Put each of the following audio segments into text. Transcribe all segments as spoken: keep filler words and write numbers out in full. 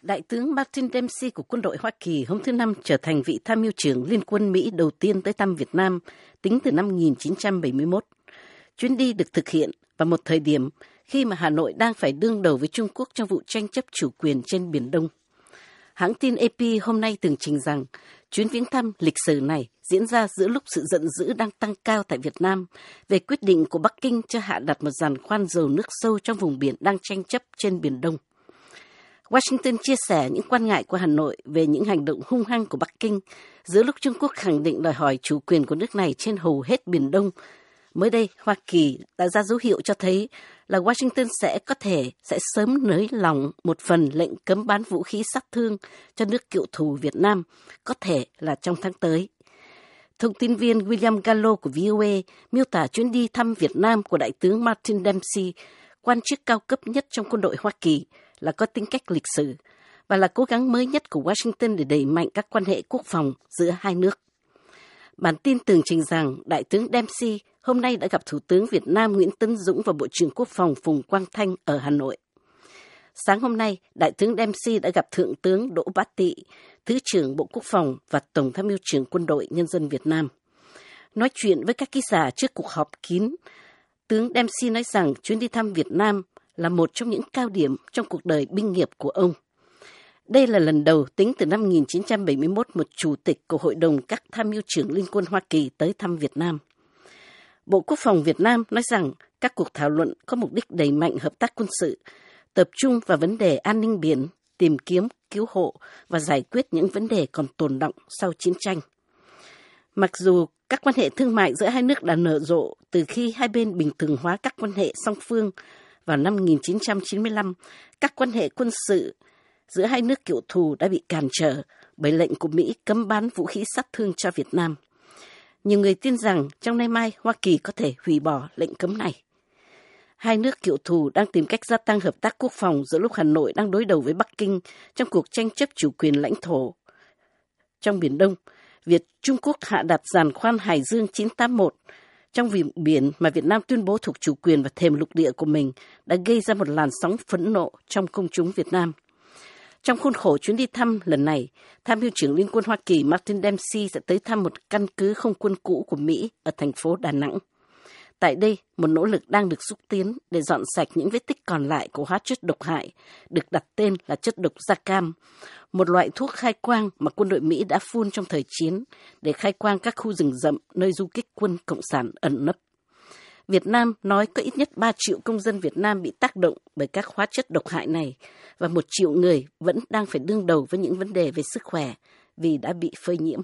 Đại tướng Martin Dempsey của quân đội Hoa Kỳ hôm thứ Năm trở thành vị tham mưu trưởng Liên quân Mỹ đầu tiên tới thăm Việt Nam tính từ năm một nghìn chín trăm bảy mươi mốt. Chuyến đi được thực hiện vào một thời điểm khi mà Hà Nội đang phải đương đầu với Trung Quốc trong vụ tranh chấp chủ quyền trên Biển Đông. Hãng tin a pê hôm nay tường trình rằng chuyến viếng thăm lịch sử này diễn ra giữa lúc sự giận dữ đang tăng cao tại Việt Nam về quyết định của Bắc Kinh cho hạ đặt một giàn khoan dầu nước sâu trong vùng biển đang tranh chấp trên Biển Đông. Washington chia sẻ những quan ngại của Hà Nội về những hành động hung hăng của Bắc Kinh giữa lúc Trung Quốc khẳng định đòi hỏi chủ quyền của nước này trên hầu hết Biển Đông. Mới đây, Hoa Kỳ đã ra dấu hiệu cho thấy là Washington sẽ có thể sẽ sớm nới lỏng một phần lệnh cấm bán vũ khí sát thương cho nước cựu thù Việt Nam, có thể là trong tháng tới. Thông tin viên William Gallo của vê o a miêu tả chuyến đi thăm Việt Nam của Đại tướng Martin Dempsey, quan chức cao cấp nhất trong quân đội Hoa Kỳ, là có tính cách lịch sử và là cố gắng mới nhất của Washington để đẩy mạnh các quan hệ quốc phòng giữa hai nước. Bản tin tường trình rằng Đại tướng Dempsey hôm nay đã gặp Thủ tướng Việt Nam Nguyễn Tấn Dũng và Bộ trưởng Quốc phòng Phùng Quang Thanh ở Hà Nội. Sáng hôm nay, Đại tướng Dempsey đã gặp Thượng tướng Đỗ Bá Tị, Thứ trưởng Bộ Quốc phòng và Tổng tham mưu trưởng Quân đội Nhân dân Việt Nam. Nói chuyện với các ký giả trước cuộc họp kín, tướng Dempsey nói rằng chuyến đi thăm Việt Nam là một trong những cao điểm trong cuộc đời binh nghiệp của ông. Đây là lần đầu tính từ năm một nghìn chín trăm bảy mươi mốt một chủ tịch của Hội đồng các tham mưu trưởng Liên quân Hoa Kỳ tới thăm Việt Nam. Bộ Quốc phòng Việt Nam nói rằng các cuộc thảo luận có mục đích đẩy mạnh hợp tác quân sự, tập trung vào vấn đề an ninh biển, tìm kiếm, cứu hộ và giải quyết những vấn đề còn tồn đọng sau chiến tranh. Mặc dù các quan hệ thương mại giữa hai nước đã nở rộ từ khi hai bên bình thường hóa các quan hệ song phương vào năm một nghìn chín trăm chín mươi lăm, các quan hệ quân sự giữa hai nước cựu thù đã bị cản trở bởi lệnh của Mỹ cấm bán vũ khí sát thương cho Việt Nam. Nhiều người tin rằng trong nay mai Hoa Kỳ có thể hủy bỏ lệnh cấm này. Hai nước cựu thù đang tìm cách gia tăng hợp tác quốc phòng giữa lúc Hà Nội đang đối đầu với Bắc Kinh trong cuộc tranh chấp chủ quyền lãnh thổ trong Biển Đông. Việc Trung Quốc hạ đặt giàn khoan Hải Dương chín tám mốt trong vùng biển mà Việt Nam tuyên bố thuộc chủ quyền và thềm lục địa của mình đã gây ra một làn sóng phẫn nộ trong công chúng Việt Nam. Trong khuôn khổ chuyến đi thăm lần này, Tham mưu trưởng Liên quân Hoa Kỳ Martin Dempsey sẽ tới thăm một căn cứ không quân cũ của Mỹ ở thành phố Đà Nẵng. Tại đây, một nỗ lực đang được xúc tiến để dọn sạch những vết tích còn lại của hóa chất độc hại, được đặt tên là chất độc da cam, một loại thuốc khai quang mà quân đội Mỹ đã phun trong thời chiến để khai quang các khu rừng rậm nơi du kích quân Cộng sản ẩn nấp. Việt Nam nói có ít nhất ba triệu công dân Việt Nam bị tác động bởi các hóa chất độc hại này và một triệu người vẫn đang phải đương đầu với những vấn đề về sức khỏe vì đã bị phơi nhiễm.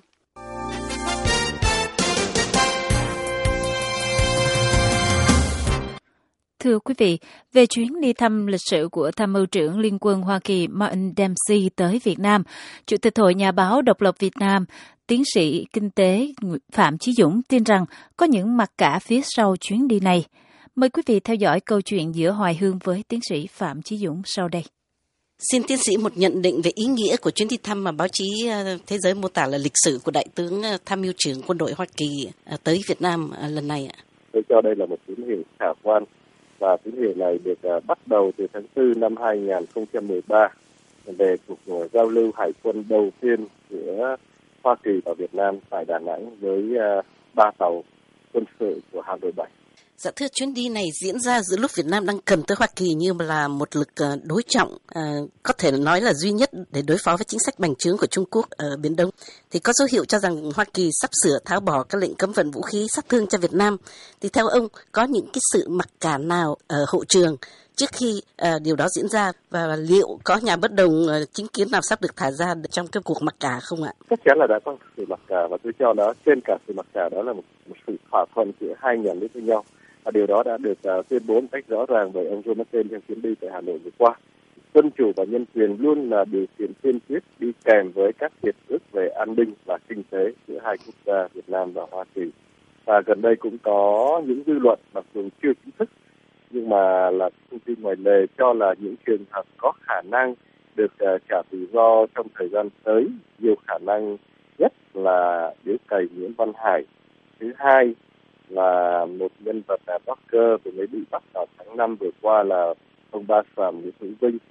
Thưa quý vị, về chuyến đi thăm lịch sử của Tham mưu trưởng Liên quân Hoa Kỳ Martin Dempsey tới Việt Nam, Chủ tịch Hội Nhà báo Độc lập Việt Nam, tiến sĩ kinh tế Phạm Chí Dũng tin rằng có những mặt cả phía sau chuyến đi này. Mời quý vị theo dõi câu chuyện giữa Hoài Hương với tiến sĩ Phạm Chí Dũng sau đây. Xin tiến sĩ một nhận định về ý nghĩa của chuyến đi thăm mà báo chí thế giới mô tả là lịch sử của Đại tướng Tham mưu trưởng Quân đội Hoa Kỳ tới Việt Nam lần này ạ. Tôi cho đây là một tín hiệu khả quan. Và tín hiệu này được uh, bắt đầu từ tháng tư năm hai nghìn không trăm mười ba về cuộc uh, giao lưu hải quân đầu tiên giữa Hoa Kỳ và Việt Nam tại Đà Nẵng với uh, ba tàu quân sự của hạm đội bảy. Dạ thưa, chuyến đi này diễn ra giữa lúc Việt Nam đang cần tới Hoa Kỳ như là một lực uh, đối trọng, uh, có thể nói là duy nhất để đối phó với chính sách bành trướng của Trung Quốc ở Biển Đông. Thì có dấu hiệu cho rằng Hoa Kỳ sắp sửa tháo bỏ các lệnh cấm vận vũ khí sát thương cho Việt Nam. Thì theo ông, có những cái sự mặc cả nào ở hậu trường trước khi uh, điều đó diễn ra, và liệu có nhà bất đồng uh, chính kiến nào sắp được thả ra trong cái cuộc mặc cả không ạ? Chắc chắn là đã có sự mặc cả, và tôi cho đó trên cả sự mặc cả đó là một, một sự thỏa thuận giữa hai nhà nước với nhau. Và điều đó đã được uh, tuyên bố một cách rõ ràng bởi ông Joe Biden trong chuyến đi tại Hà Nội vừa qua. Dân chủ và nhân quyền luôn là điều kiện tiên quyết đi kèm với các hiệp ước về an ninh và kinh tế giữa hai quốc gia Việt Nam và Hoa Kỳ. Và gần đây cũng có những dư luận mặc dù chưa chính thức nhưng mà là thông tin ngoài lề cho là những trường hợp có khả năng được uh, trả tự do trong thời gian tới, nhiều khả năng nhất là điếu cày Nguyễn Văn Hải. Thứ hai là một nhân vật là blogger vừa mới bị bắt vào tháng năm vừa qua là ông Ba Sàm Nguyễn Hữu Vinh,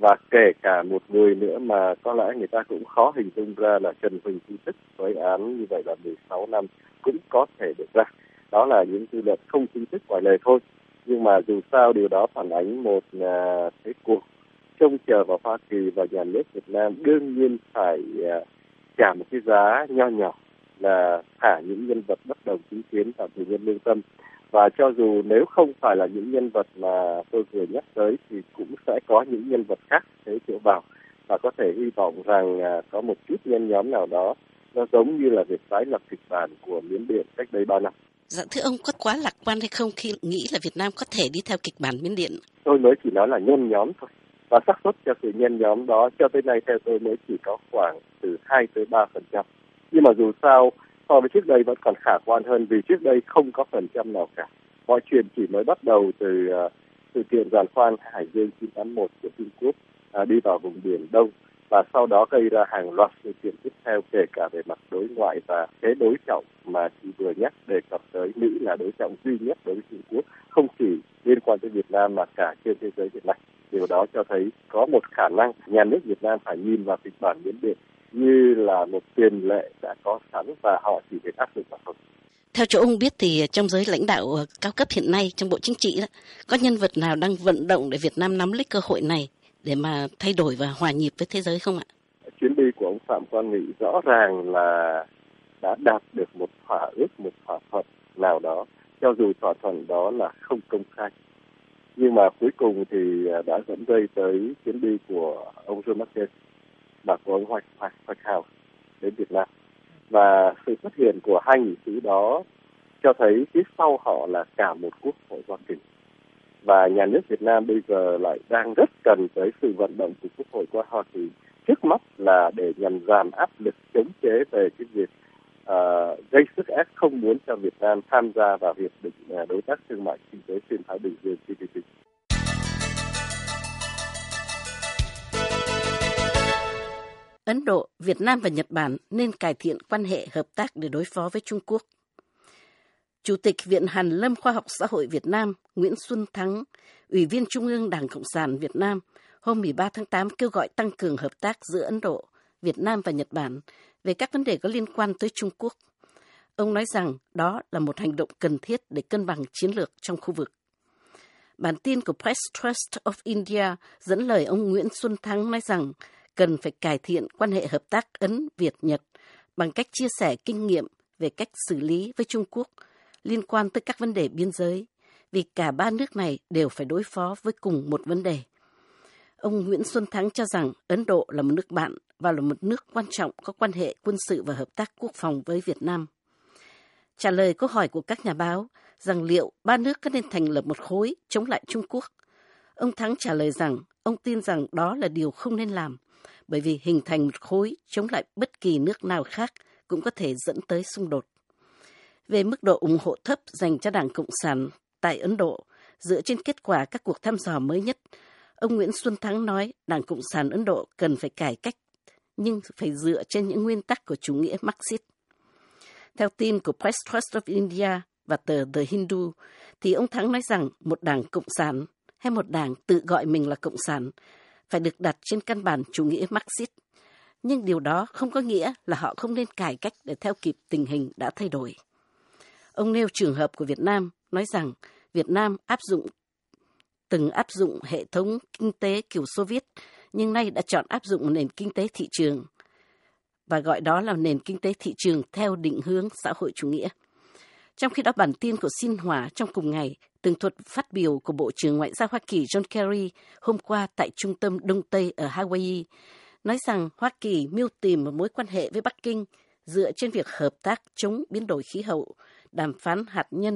và kể cả một người nữa mà có lẽ người ta cũng khó hình dung ra là Trần Huỳnh Trí Thức với án như vậy là mười sáu năm cũng có thể được ra. Đó là những dư luận không chính thức ngoài lề thôi. Nhưng mà dù sao điều đó phản ánh một à, cái cuộc trông chờ vào Hoa Kỳ và nhà nước Việt Nam đương nhiên phải à, trả một cái giá nho nhỏ là thả những nhân vật bất đồng chính kiến và tù nhân lương tâm. Và cho dù nếu không phải là những nhân vật mà tôi vừa nhắc tới thì cũng sẽ có những nhân vật khác thế chỗ vào, và có thể hy vọng rằng à, có một chút nhen nhóm nào đó nó giống như là việc tái lập kịch bản của Miến Điện cách đây ba năm. Dạ thưa ông, có quá lạc quan hay không khi nghĩ là Việt Nam có thể đi theo kịch bản Miến Điện? Tôi mới chỉ nói là nhen nhóm thôi. Và xác suất cho sự nhen nhóm đó cho tới nay theo tôi mới chỉ có khoảng từ hai tới ba phần trăm. Nhưng mà dù sao so với trước đây vẫn còn khả quan hơn, vì trước đây không có phần trăm nào cả. Mọi chuyện chỉ mới bắt đầu từ uh, sự kiện giàn khoan Hải Dương chín tám mốt của Trung Quốc uh, đi vào vùng Biển Đông, và sau đó gây ra hàng loạt sự kiện tiếp theo, kể cả về mặt đối ngoại và cái đối trọng mà chị vừa nhắc đề cập tới. Mỹ là đối trọng duy nhất đối với Trung Quốc, không chỉ liên quan tới Việt Nam mà cả trên thế giới hiện nay. Điều đó cho thấy có một khả năng nhà nước Việt Nam phải nhìn vào kịch bản Miến Điện như là một tiền lệ đã có sẵn và họ chỉ phải áp dụng vào thôi. Theo chỗ ông biết thì trong giới lãnh đạo cao cấp hiện nay trong Bộ Chính trị đó, có nhân vật nào đang vận động để Việt Nam nắm lấy cơ hội này để mà thay đổi và hòa nhịp với thế giới không ạ? Chuyến đi của ông Phạm Quang Nghị rõ ràng là đã đạt được một thỏa ước, một thỏa thuận nào đó, cho dù thỏa thuận đó là không công khai. Nhưng mà cuối cùng thì đã dẫn dây tới chuyến đi của ông John McCain và của ông White, White House đến Việt Nam. Và sự xuất hiện của hai nghị sĩ đó cho thấy phía sau họ là cả một quốc hội Hoa Kỳ. Và nhà nước Việt Nam bây giờ lại đang rất cần tới sự vận động của quốc hội qua Hoa Kỳ. Trước mắt là để nhằm giảm áp lực chống chế về cái việc uh, gây sức ép không muốn cho Việt Nam tham gia vào hiệp định uh, đối tác thương mại kinh tế xuyên Thái Bình Dương T P P. Ấn Độ, Việt Nam và Nhật Bản nên cải thiện quan hệ hợp tác để đối phó với Trung Quốc. Chủ tịch Viện Hàn lâm Khoa học Xã hội Việt Nam Nguyễn Xuân Thắng, Ủy viên Trung ương Đảng Cộng sản Việt Nam, hôm mười ba tháng tám kêu gọi tăng cường hợp tác giữa Ấn Độ, Việt Nam và Nhật Bản về các vấn đề có liên quan tới Trung Quốc. Ông nói rằng đó là một hành động cần thiết để cân bằng chiến lược trong khu vực. Bản tin của Press Trust of India dẫn lời ông Nguyễn Xuân Thắng nói rằng cần phải cải thiện quan hệ hợp tác Ấn-Việt-Nhật bằng cách chia sẻ kinh nghiệm về cách xử lý với Trung Quốc liên quan tới các vấn đề biên giới, vì cả ba nước này đều phải đối phó với cùng một vấn đề. Ông Nguyễn Xuân Thắng cho rằng Ấn Độ là một nước bạn và là một nước quan trọng có quan hệ quân sự và hợp tác quốc phòng với Việt Nam. Trả lời câu hỏi của các nhà báo rằng liệu ba nước có nên thành lập một khối chống lại Trung Quốc, ông Thắng trả lời rằng ông tin rằng đó là điều không nên làm, bởi vì hình thành một khối chống lại bất kỳ nước nào khác cũng có thể dẫn tới xung đột. Về mức độ ủng hộ thấp dành cho Đảng Cộng sản tại Ấn Độ, dựa trên kết quả các cuộc thăm dò mới nhất, ông Nguyễn Xuân Thắng nói Đảng Cộng sản Ấn Độ cần phải cải cách, nhưng phải dựa trên những nguyên tắc của chủ nghĩa Marxist. Theo tin của Press Trust of India và tờ The Hindu, thì ông Thắng nói rằng một đảng Cộng sản hay một đảng tự gọi mình là Cộng sản phải được đặt trên căn bản chủ nghĩa Marxist. Nhưng điều đó không có nghĩa là họ không nên cải cách để theo kịp tình hình đã thay đổi. Ông nêu trường hợp của Việt Nam, nói rằng Việt Nam áp dụng từng áp dụng hệ thống kinh tế kiểu Xô Viết, nhưng nay đã chọn áp dụng một nền kinh tế thị trường, và gọi đó là nền kinh tế thị trường theo định hướng xã hội chủ nghĩa. Trong khi đó, bản tin của Xin Hỏa trong cùng ngày tường thuật phát biểu của Bộ trưởng Ngoại giao Hoa Kỳ John Kerry hôm qua tại Trung tâm Đông Tây ở Hawaii, nói rằng Hoa Kỳ mưu tìm một mối quan hệ với Bắc Kinh dựa trên việc hợp tác chống biến đổi khí hậu, đàm phán hạt nhân,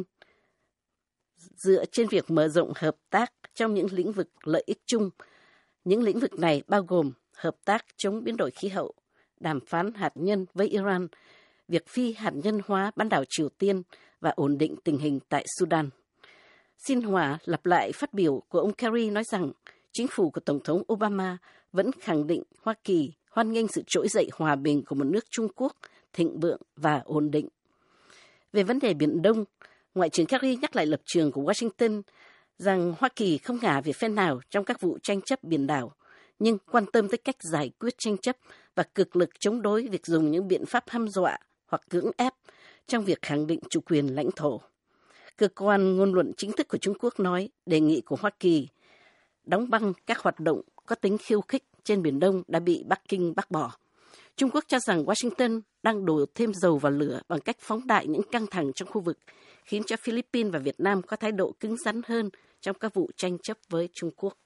dựa trên việc mở rộng hợp tác trong những lĩnh vực lợi ích chung. Những lĩnh vực này bao gồm hợp tác chống biến đổi khí hậu, đàm phán hạt nhân với Iran, việc phi hạt nhân hóa bán đảo Triều Tiên và ổn định tình hình tại Sudan. Xin Hòa lặp lại phát biểu của ông Kerry nói rằng chính phủ của Tổng thống Obama vẫn khẳng định Hoa Kỳ hoan nghênh sự trỗi dậy hòa bình của một nước Trung Quốc thịnh vượng và ổn định. Về vấn đề Biển Đông, Ngoại trưởng Kerry nhắc lại lập trường của Washington rằng Hoa Kỳ không ngả về phe nào trong các vụ tranh chấp biển đảo, nhưng quan tâm tới cách giải quyết tranh chấp và cực lực chống đối việc dùng những biện pháp hăm dọa hoặc cưỡng ép trong việc khẳng định chủ quyền lãnh thổ. Cơ quan ngôn luận chính thức của Trung Quốc nói đề nghị của Hoa Kỳ đóng băng các hoạt động có tính khiêu khích trên Biển Đông đã bị Bắc Kinh bác bỏ. Trung Quốc cho rằng Washington đang đổ thêm dầu vào lửa bằng cách phóng đại những căng thẳng trong khu vực, khiến cho Philippines và Việt Nam có thái độ cứng rắn hơn trong các vụ tranh chấp với Trung Quốc.